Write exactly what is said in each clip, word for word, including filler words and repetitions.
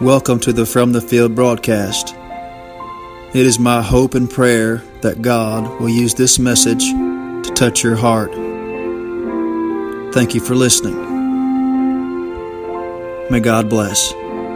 Welcome to the From the Field broadcast. It is my hope and prayer that God will use this message to touch your heart. Thank you for listening. May God bless.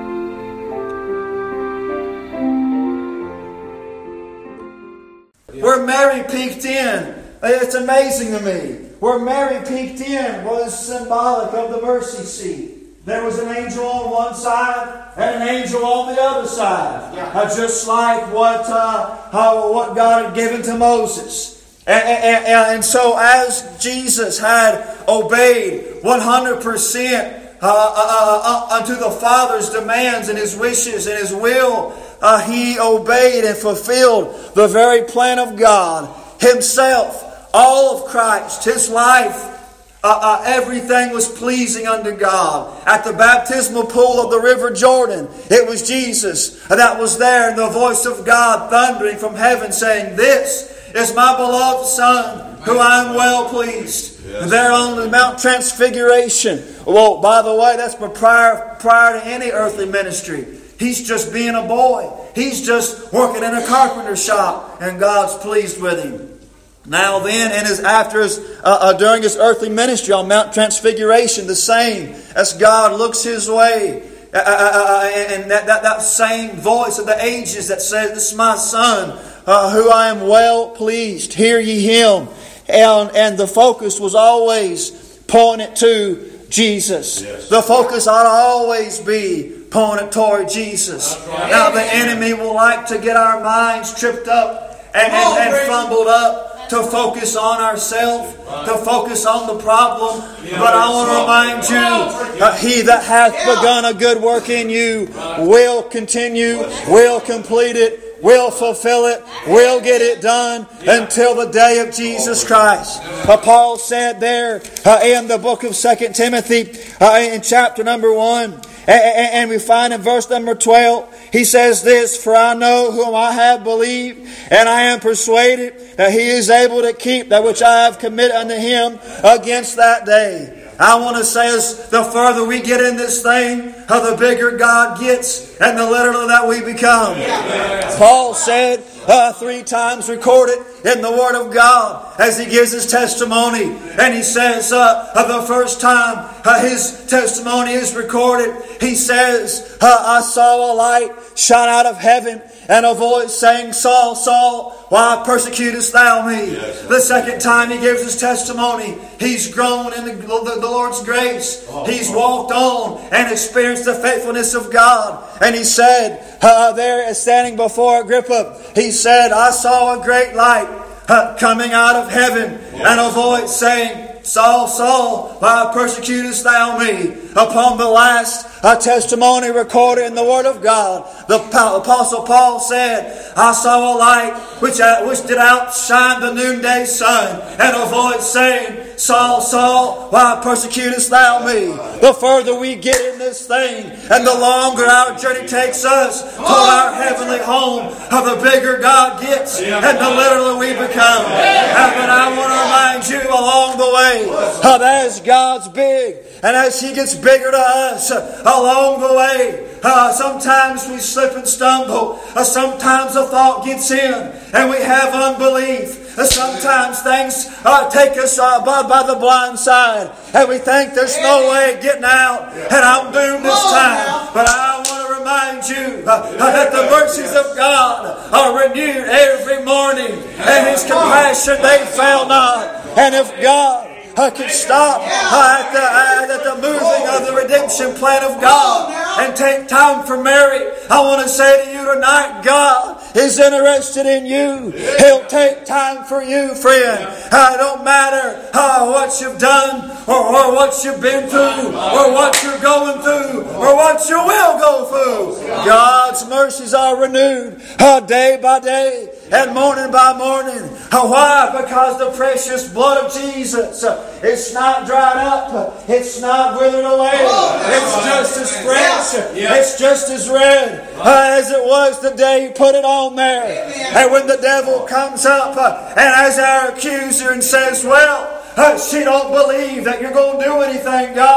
Where Mary peeked in, it's amazing to me. Where Mary peeked in was symbolic of the mercy seat. There was an angel on one side and an angel on the other side. Yeah. Uh, just like what uh, how, what God had given to Moses. And, and, and so as Jesus had obeyed one hundred percent uh, uh, uh, unto the Father's demands and His wishes and His will, uh, He obeyed and fulfilled the very plan of God Himself, all of Christ, His life. Uh, uh, everything was pleasing unto God. At the baptismal pool of the river Jordan, it was Jesus that was there, and the voice of God thundering from heaven saying, "This is my beloved Son, who I am well pleased." Yes. There on the Mount Transfiguration. Well, by the way, that's prior, prior to any earthly ministry. He's just being a boy. He's just working in a carpenter shop, and God's pleased with him. Now then, and his, after his, uh, uh, during his earthly ministry on Mount Transfiguration, the same as God looks His way, uh, uh, uh, and that, that, that same voice of the ages that says, "This is my Son, uh, who I am well pleased. Hear ye Him." And, and the focus was always pointed to Jesus. Yes. The focus ought to always be pointed toward Jesus. Right. Now the enemy will like to get our minds tripped up and, and, and fumbled up, to focus on ourselves, to focus on the problem. But I want to remind you, uh, He that hath begun a good work in you will continue, will complete it, will fulfill it, will get it done until the day of Jesus Christ. Uh, Paul said there uh, in the book of Second Timothy, uh, in chapter number one, and we find in verse number twelve, he says this, "For I know whom I have believed, and I am persuaded that He is able to keep that which I have committed unto Him against that day." I want to say, as the further we get in this thing, how the bigger God gets and the littler that we become. Yeah. Paul said, uh, three times recorded in the Word of God as he gives his testimony. And he says, uh, uh, the first time uh, his testimony is recorded, he says, uh, "I saw a light shine out of heaven, and a voice saying, Saul, Saul, why persecutest thou me?" Yes. The second time he gives his testimony, he's grown in the, the, the Lord's grace. Oh, he's oh. walked on and experienced the faithfulness of God. And he said, uh, there standing before Agrippa, he said, "I saw a great light uh, coming out of heaven, yes. and a voice saying, Saul, Saul, why persecutest thou me?" Upon the last uh, testimony recorded in the Word of God, the Apostle Paul said, "I saw a light which, uh, which did outshine the noonday sun, and a voice saying, Saul, Saul, why persecutest thou me?" The further we get in this thing, and the longer our journey takes us toward our heavenly home, how the bigger God gets, and the littler we become. And I want to remind you along the way, how as God's big, and as He gets bigger to us uh, along the way, uh, sometimes we slip and stumble. Uh, sometimes a thought gets in, and we have unbelief. Uh, sometimes things uh, take us uh, by, by the blind side, and we think there's no way of getting out, and I'm doomed this time. But I want to remind you uh, that the mercies of God are renewed every morning, and His compassion they fail not. And if God I can stop uh, at, the, uh, at the moving of the redemption plan of God and take time for Mary, I want to say to you tonight, God is interested in you. He'll take time for you, friend. Uh, it don't matter uh, what you've done or, or what you've been through or what you're going through or what you will go through. God's mercies are renewed uh, day by day and morning by morning. Uh, why? Because the precious blood of Jesus, uh, it's not dried up. It's not withered away. It's just as fresh. It's just as red uh, as it was the day you put it on there. And when the devil comes up uh, and as our accuser and says, "Well, uh, she don't believe that you're going to do anything, God."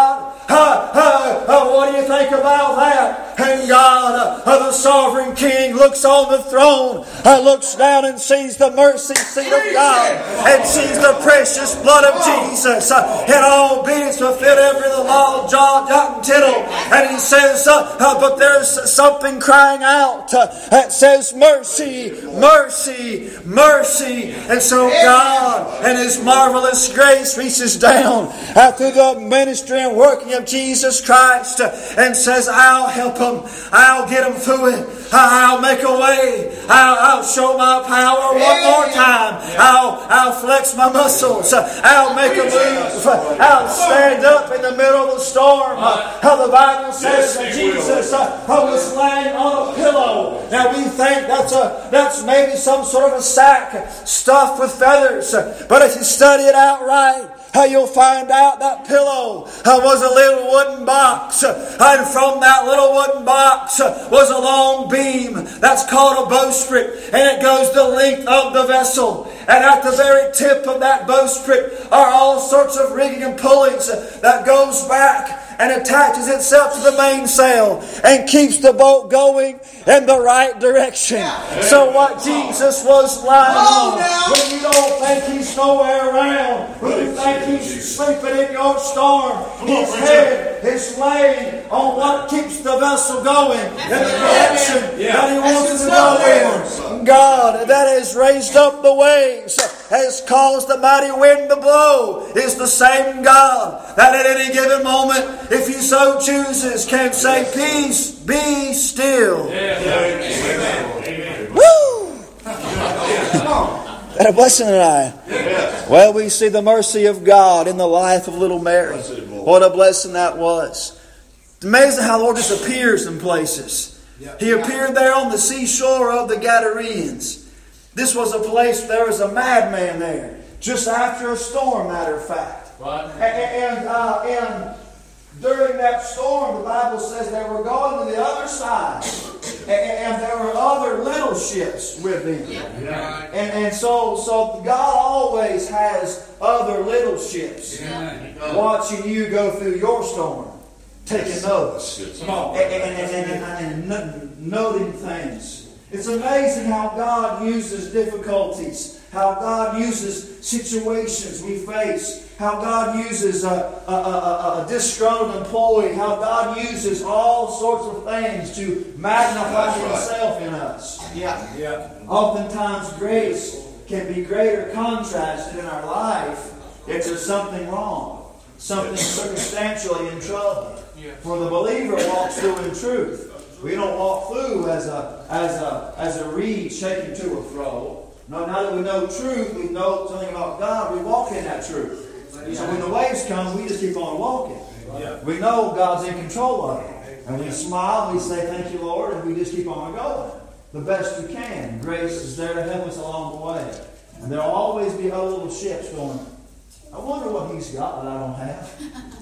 Uh, uh, uh, what do you think about that? And God, uh, the sovereign King, looks on the throne, uh, looks down and sees the mercy seat of God, and sees the precious blood of Jesus uh, in all obedience fulfilled every the law of John, jot and tittle. And He says, uh, uh, but there's something crying out uh, that says, mercy, mercy, mercy. And so God, in His marvelous grace, reaches down uh, through the ministry and working of Jesus Christ uh, and says, I'll help them. I'll get them through it. I'll make a way. I'll, I'll show my power one more time. I'll, I'll flex my muscles. I'll make a move. I'll stand up in the middle of the storm. How the Bible says that Jesus was laying on a pillow. Now we think that's a that's maybe some sort of a sack stuffed with feathers. But if you study it out right, how you'll find out that pillow uh, was a little wooden box. Uh, and from that little wooden box uh, was a long beam that's called a bowsprit. And it goes the length of the vessel. And at the very tip of that bowsprit are all sorts of rigging and pulleys uh, that goes back and attaches itself to the mainsail and keeps the boat going in the right direction. So what Jesus was lying on, when you don't think He's nowhere around, when you think He's sleeping in your storm, His head is laying on what keeps the vessel going in the direction that He wants to go in. God that has raised up the waves, has caused the mighty wind to blow, is the same God that at any given moment, if He so chooses, can say, peace, be still. Amen. Woo! And a blessing tonight. Well, we see the mercy of God in the life of little Mary. What a blessing that was. It's amazing how the Lord just appears in places. He appeared there on the seashore of the Gadarenes. This was a place, there was a madman there, just after a storm, matter of fact. Right. And, and, uh, and during that storm, the Bible says they were going to the other side. And, and there were other little ships with them. Yeah. And, and so, so God always has other little ships Yeah. watching you go through your storm, taking notes. Come on. And, and, and, and, and noting things. It's amazing how God uses difficulties, how God uses situations we face, how God uses a, a, a, a disgruntled employee, how God uses all sorts of things to magnify Himself in us. Yeah. Yeah. Oftentimes grace can be greater contrasted in our life if there's something wrong, something circumstantially in trouble. For the believer walks through in truth. We don't walk through as a as a as a reed shaken to and fro. No, now that we know truth, we know something about God, we walk in that truth. So when the waves come, we just keep on walking. Yeah. We know God's in control of it. And we smile, we say, thank you, Lord, and we just keep on going. The best we can. Grace is there to help us along the way. And there will always be other little ships going, I wonder what He's got that I don't have.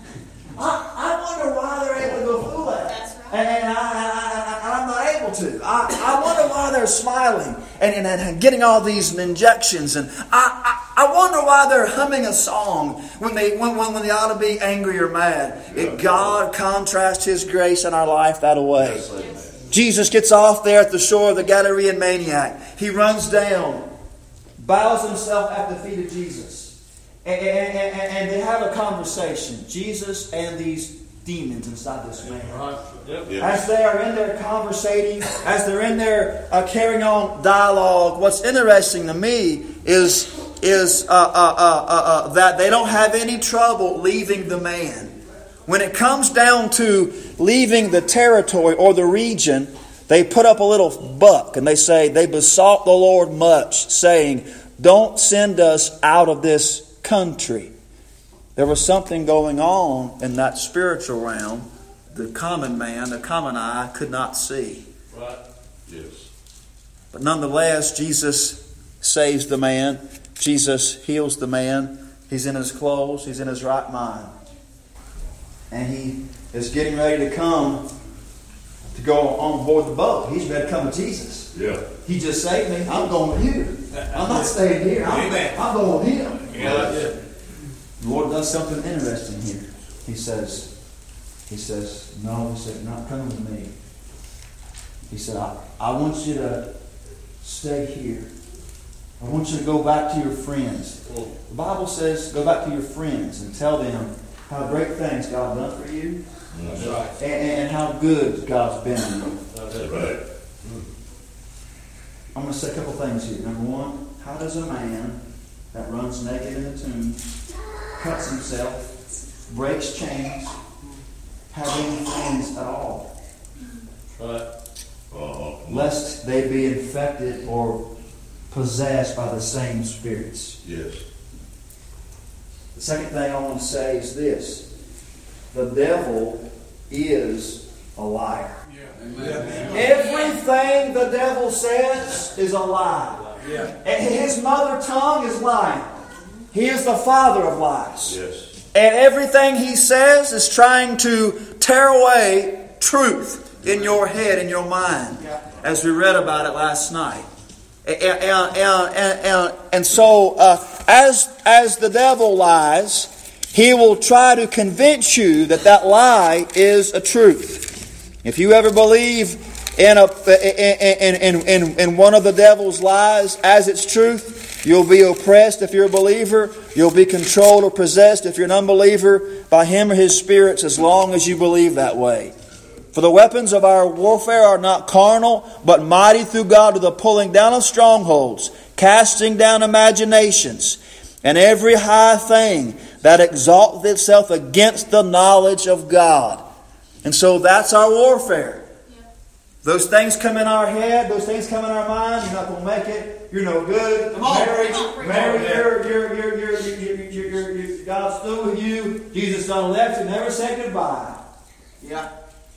I, I wonder why they're able to go through that. That's right. And I, I, I, I'm not able to. I, I wonder why they're smiling and, and, and getting all these injections. And I, I, I wonder why they're humming a song when they when, when, when they ought to be angry or mad. If God contrasts His grace in our life that way. Jesus gets off there at the shore of the Gadarean maniac. He runs down, bows himself at the feet of Jesus. And, and, and, and they have a conversation. Jesus and these demons inside this man. Right. Yep. Yep. As they are in there conversating, as they're in there uh, carrying on dialogue, what's interesting to me is, is uh, uh, uh, uh, uh, that they don't have any trouble leaving the man. When it comes down to leaving the territory or the region, they put up a little buck and they say, they besought the Lord much, saying, don't send us out of this country. There was something going on in that spiritual realm the common man, the common eye could not see. Right. Yes. But nonetheless, Jesus saves the man. Jesus heals the man. He's in his clothes. He's in his right mind. And he is getting ready to come to go on board the boat. He's ready to come with Jesus. Yeah. He just saved me. I'm going with you. I'm not staying here. I'm, I'm going with Him. Yeah. The Lord does something interesting here. He says, He says, no, he said, not coming with me. He said, I, I want you to stay here. I want you to go back to your friends. The Bible says, go back to your friends and tell them how great things God has done for you. That's right. And, and how good God's been to you. That's right. I'm going to say a couple things here. Number one, how does a man that runs naked in the tomb, cuts himself, breaks chains, have any friends at all? Right. Uh-huh. Lest they be infected or possessed by the same spirits. Yes. The second thing I want to say is this. The devil is a liar. Amen. Everything the devil says is a lie. Yeah. And his mother tongue is lying. He is the father of lies. Yes. And everything he says is trying to tear away truth in your head, in your mind, as we read about it last night. And, and, and, and, and so, uh, as, as the devil lies, he will try to convince you that that lie is a truth. If you ever believe in, a, in, in, in, in one of the devil's lies as its truth, you'll be oppressed if you're a believer. You'll be controlled or possessed if you're an unbeliever by him or his spirits, as long as you believe that way. For the weapons of our warfare are not carnal, but mighty through God to the pulling down of strongholds, casting down imaginations, and every high thing that exalteth itself against the knowledge of God. And so that's our warfare. Those things come in our head, those things come in our mind. You're not going to make it. You're no good. Come on, Mary, come on, Mary, Mary. you're, you're, you're, you're, you're, you're, you're, you're, God's through with you. Jesus done left you, never said goodbye. Yeah.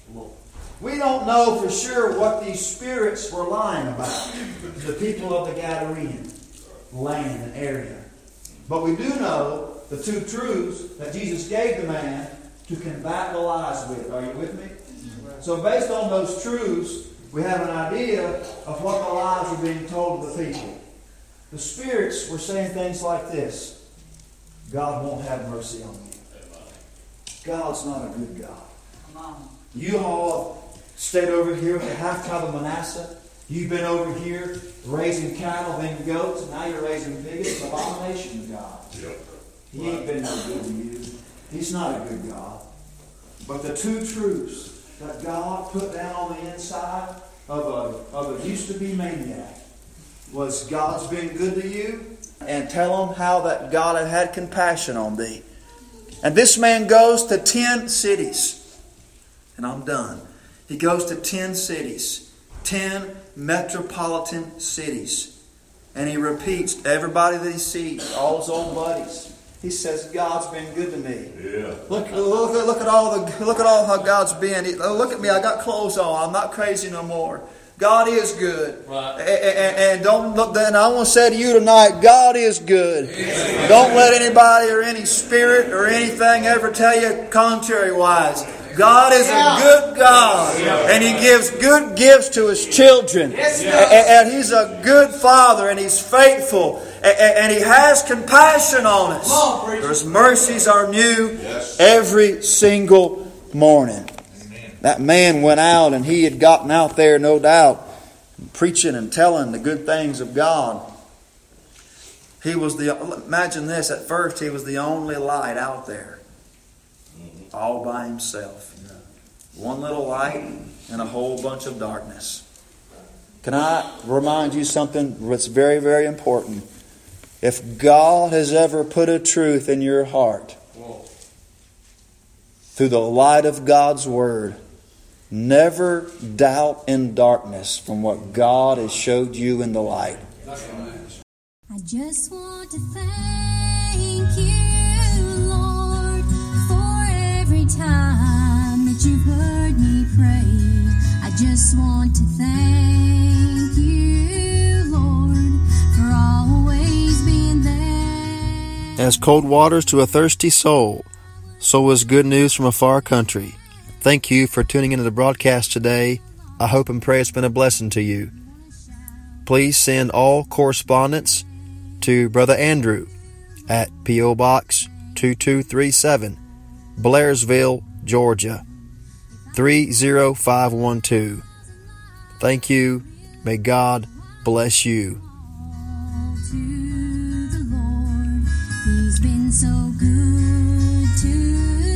We don't know for sure what these spirits were lying about, the people of the Gadarene land and area. But we do know the two truths that Jesus gave the man to combat the lies with. Are you with me? So based on those truths, we have an idea of what the lies were being told to the people. The spirits were saying things like this. God won't have mercy on you. God's not a good God. You all stayed over here with the half-tribe of Manasseh. You've been over here raising cattle and goats, and now you're raising pigs. It's an abomination to God. Yep. He ain't been no good to you. He's not a good God. But the two truths that God put down on the inside of a, of a used-to-be maniac was God's been good to you, and tell them how that God had had compassion on thee. And this man goes to ten cities. And I'm done. He goes to ten cities. Ten metropolitan cities. And he repeats to everybody that he sees, all his old buddies. He says, God's been good to me. Yeah. Look, look, look at all the look at all how God's been. Look at me, I got clothes on. I'm not crazy no more. God is good. Right. And, and, and don't look. And I want to say to you tonight, God is good. Yeah. Don't let anybody or any spirit or anything ever tell you contrary-wise. God is a good God, and He gives good gifts to His children. And He's a good Father, and He's faithful, and He has compassion on us. His mercies are new every single morning. That man went out, and he had gotten out there, no doubt, preaching and telling the good things of God. He was the, imagine this, at first he was the only light out there. All by himself. One little light and a whole bunch of darkness. Can I remind you something that's very, very important? If God has ever put a truth in your heart through the light of God's Word, never doubt in darkness from what God has showed you in the light. I just want to thank you, Lord, for every time that you've heard me pray. I just want to thank you, Lord, for always being there. As cold waters to a thirsty soul, so is good news from a far country. Thank you for tuning into the broadcast today. I hope and pray it's been a blessing to you. Please send all correspondence to Brother Andrew at P O Box two two three seven, Blairsville, Georgia three zero five one two. Thank you. May God bless you. To the Lord, He's been so good to